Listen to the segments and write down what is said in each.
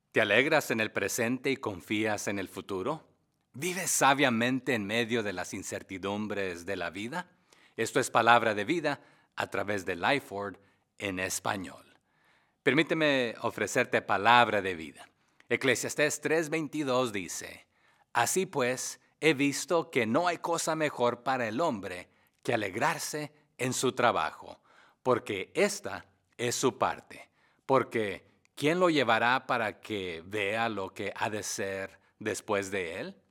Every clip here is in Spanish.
¿Te alegras en el presente y confías en el futuro? ¿Vives sabiamente en medio de las incertidumbres de la vida? Esto es Palabra de Vida a través de Lifeword en español. Permíteme ofrecerte palabra de vida. Eclesiastés 3:22 dice: Así pues, he visto que no hay cosa mejor para el hombre que alegrarse en su trabajo, porque esta es su parte. Porque ¿quién lo llevará para que vea lo que ha de ser después de él?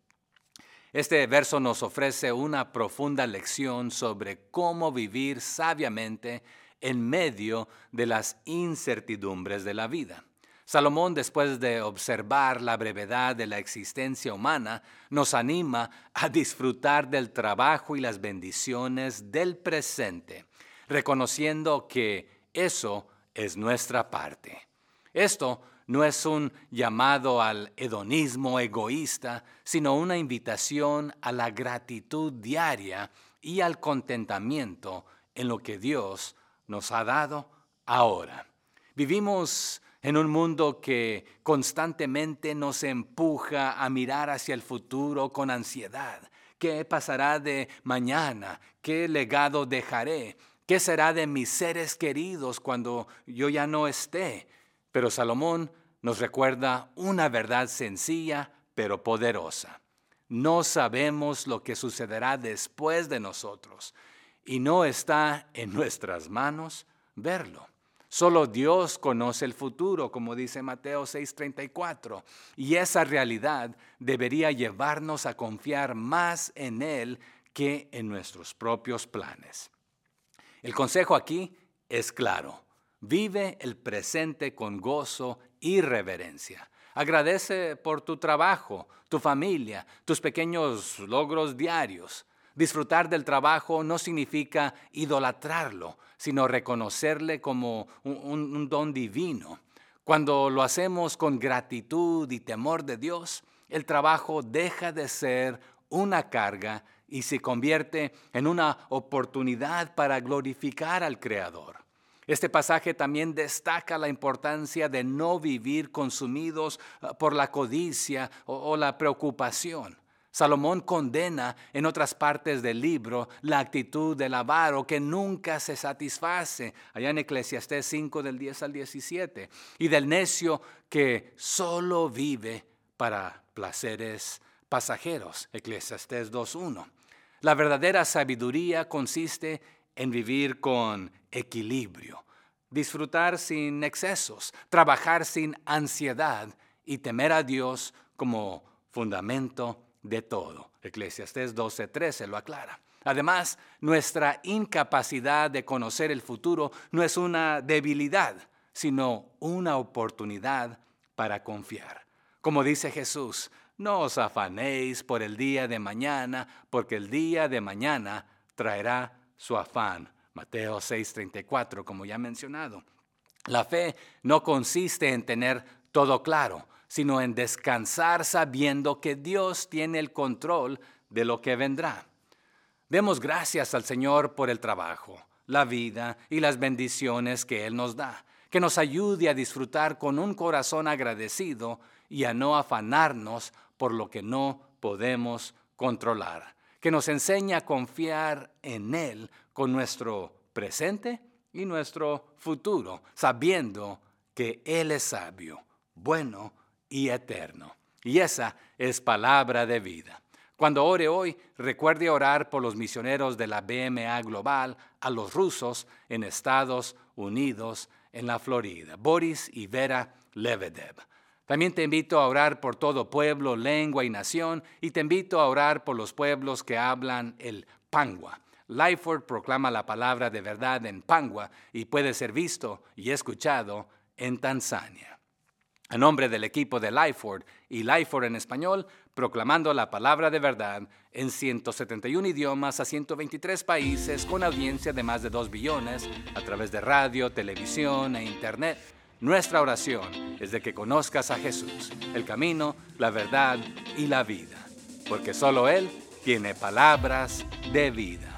Este verso nos ofrece una profunda lección sobre cómo vivir sabiamente en medio de las incertidumbres de la vida. Salomón, después de observar la brevedad de la existencia humana, nos anima a disfrutar del trabajo y las bendiciones del presente, reconociendo que eso es nuestra parte. Esto no es un llamado al hedonismo egoísta, sino una invitación a la gratitud diaria y al contentamiento en lo que Dios nos ha dado ahora. Vivimos en un mundo que constantemente nos empuja a mirar hacia el futuro con ansiedad. ¿Qué pasará de mañana? ¿Qué legado dejaré? ¿Qué será de mis seres queridos cuando yo ya no esté? Pero Salomón nos recuerda una verdad sencilla pero poderosa. No sabemos lo que sucederá después de nosotros y no está en nuestras manos verlo. Solo Dios conoce el futuro, como dice Mateo 6:34, y esa realidad debería llevarnos a confiar más en Él que en nuestros propios planes. El consejo aquí es claro: vive el presente con gozo y reverencia. Agradece por tu trabajo, tu familia, tus pequeños logros diarios. Disfrutar del trabajo no significa idolatrarlo, sino reconocerle como un don divino. Cuando lo hacemos con gratitud y temor de Dios, el trabajo deja de ser una carga y se convierte en una oportunidad para glorificar al Creador. Este pasaje también destaca la importancia de no vivir consumidos por la codicia o la preocupación. Salomón condena en otras partes del libro la actitud del avaro que nunca se satisface, allá en Eclesiastés 5 del 10 al 17, y del necio que solo vive para placeres pasajeros, Eclesiastés 2:1. La verdadera sabiduría consiste en vivir con equilibrio, disfrutar sin excesos, trabajar sin ansiedad y temer a Dios como fundamento de todo. Eclesiastés 12:13 lo aclara. Además, nuestra incapacidad de conocer el futuro no es una debilidad, sino una oportunidad para confiar. Como dice Jesús: no os afanéis por el día de mañana, porque el día de mañana traerá su afán. Mateo 6:34, como ya mencionado. La fe no consiste en tener todo claro, sino en descansar sabiendo que Dios tiene el control de lo que vendrá. Demos gracias al Señor por el trabajo, la vida y las bendiciones que Él nos da, que nos ayude a disfrutar con un corazón agradecido y a no afanarnos por lo que no podemos controlar, que nos enseñe a confiar en Él con nuestro presente y nuestro futuro, sabiendo que Él es sabio, bueno y eterno. Y esa es palabra de vida. Cuando ore hoy, recuerde orar por los misioneros de la BMA Global, a los rusos en Estados Unidos, en la Florida, Boris y Vera Lebedev. También te invito a orar por todo pueblo, lengua y nación, y te invito a orar por los pueblos que hablan el pangwa. Lifeword proclama la palabra de verdad en pangwa y puede ser visto y escuchado en Tanzania. A nombre del equipo de Lifeword y Lifeword en español, proclamando la palabra de verdad en 171 idiomas a 123 países con audiencia de más de 2 billones a través de radio, televisión e internet. Nuestra oración es de que conozcas a Jesús, el camino, la verdad y la vida, porque solo Él tiene palabras de vida.